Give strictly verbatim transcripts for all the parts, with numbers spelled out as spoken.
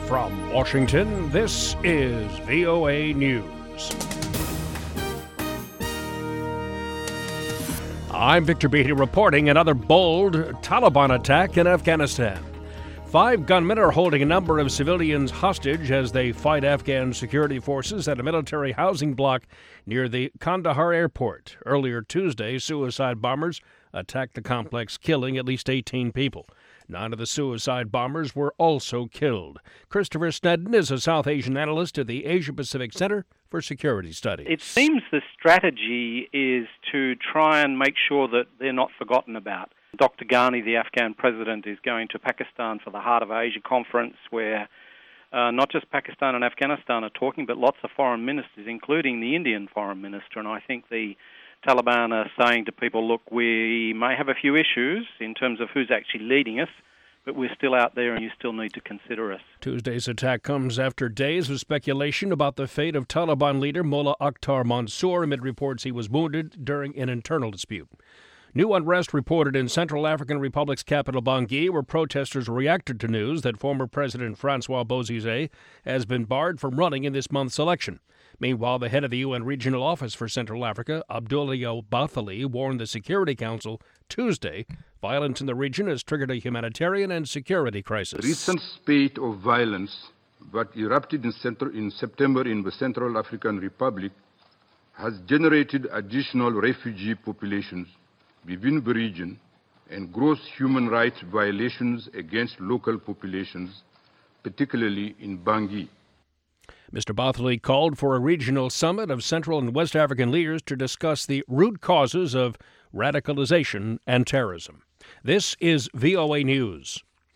From Washington, this is V O A News. I'm Victor Beatty reporting another bold Taliban attack in Afghanistan. Five gunmen are holding a number of civilians hostage as they fight Afghan security forces at a military housing block near the Kandahar airport. Earlier Tuesday, suicide bombers attacked the complex, killing at least eighteen people. Nine of the suicide bombers were also killed. Christopher Snedden is a South Asian analyst at the Asia-Pacific Center for Security Studies. It seems the strategy is to try and make sure that they're not forgotten about. Doctor Ghani, the Afghan president, is going to Pakistan for the Heart of Asia conference where uh, not just Pakistan and Afghanistan are talking, but lots of foreign ministers, including the Indian foreign minister. And I think the Taliban are saying to people, look, we may have a few issues in terms of who's actually leading us, but we're still out there and you still need to consider us. Tuesday's attack comes after days of speculation about the fate of Taliban leader Mullah Akhtar Mansour amid reports he was wounded during an internal dispute. New unrest reported in Central African Republic's capital Bangui, where protesters reacted to news that former President Francois Bozizé has been barred from running in this month's election. Meanwhile, the head of the U N Regional Office for Central Africa, Abdoulaye Bathily, warned the Security Council Tuesday violence in the region has triggered a humanitarian and security crisis. The recent spate of violence that erupted in, Central, in September in the Central African Republic has generated additional refugee populations within the region and gross human rights violations against local populations, particularly in Bangui. Mister Bathily called for a regional summit of Central and West African leaders to discuss the root causes of radicalization and terrorism. This is V O A News.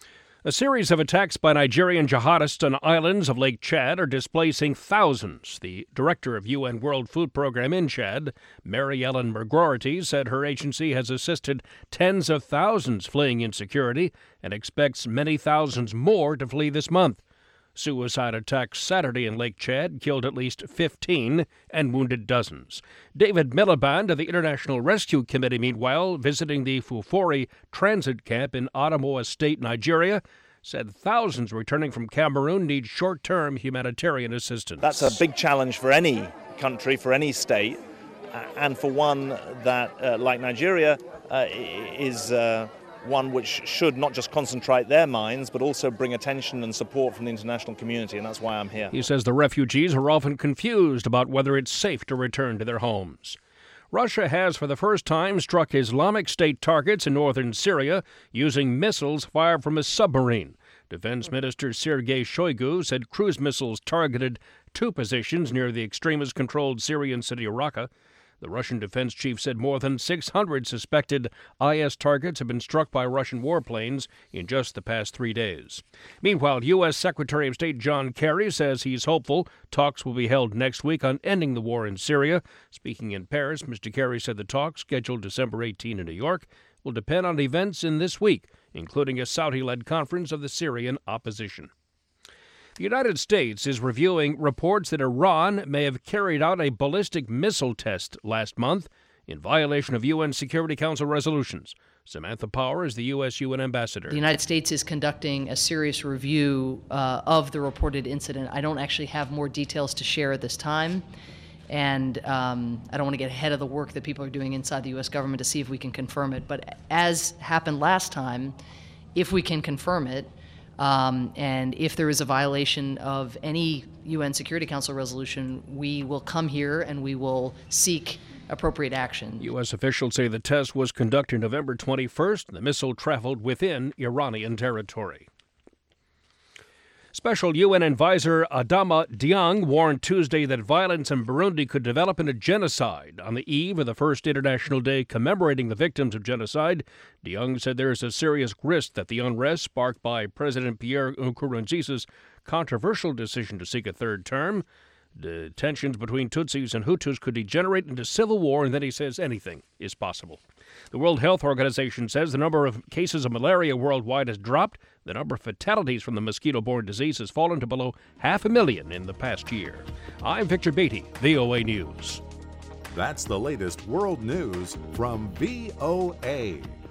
A series of attacks by Nigerian jihadists on islands of Lake Chad are displacing thousands. The director of U N World Food Program in Chad, Mary Ellen McGroarty, said her agency has assisted tens of thousands fleeing insecurity and expects many thousands more to flee this month. Suicide attacks Saturday in Lake Chad killed at least fifteen and wounded dozens. David Miliband of the International Rescue Committee, meanwhile, visiting the Fufori transit camp in Adamawa State, Nigeria, said thousands returning from Cameroon need short-term humanitarian assistance. That's a big challenge for any country, for any state, and for one that, uh, like Nigeria, uh, is... Uh, one which should not just concentrate their minds, but also bring attention and support from the international community, and that's why I'm here. He says the refugees are often confused about whether it's safe to return to their homes. Russia has, for the first time, struck Islamic State targets in northern Syria using missiles fired from a submarine. Defense Minister Sergei Shoigu said cruise missiles targeted two positions near the extremist-controlled Syrian city of Raqqa. The Russian defense chief said more than six hundred suspected I S targets have been struck by Russian warplanes in just the past three days. Meanwhile, U S Secretary of State John Kerry says he's hopeful talks will be held next week on ending the war in Syria. Speaking in Paris, Mister Kerry said the talks, scheduled December eighteenth in New York, will depend on events in this week, including a Saudi-led conference of the Syrian opposition. The United States is reviewing reports that Iran may have carried out a ballistic missile test last month in violation of U N Security Council resolutions. Samantha Power is the U S U N ambassador. The United States is conducting a serious review uh, of the reported incident. I don't actually have more details to share at this time, and um, I don't want to get ahead of the work that people are doing inside the U S government to see if we can confirm it. But as happened last time, if we can confirm it, Um, and if there is a violation of any U N Security Council resolution, we will come here and we will seek appropriate action. U S officials say the test was conducted November twenty-first. The missile traveled within Iranian territory. Special U N advisor Adama Dieng warned Tuesday that violence in Burundi could develop into genocide. On the eve of the first International Day commemorating the victims of genocide, Dieng said there is a serious risk that the unrest sparked by President Pierre Nkurunziza's controversial decision to seek a third term, the tensions between Tutsis and Hutus could degenerate into civil war, and then he says anything is possible. The World Health Organization says the number of cases of malaria worldwide has dropped. The number of fatalities from the mosquito-borne disease has fallen to below half a million in the past year. I'm Victor Beatty, V O A News. That's the latest world news from V O A.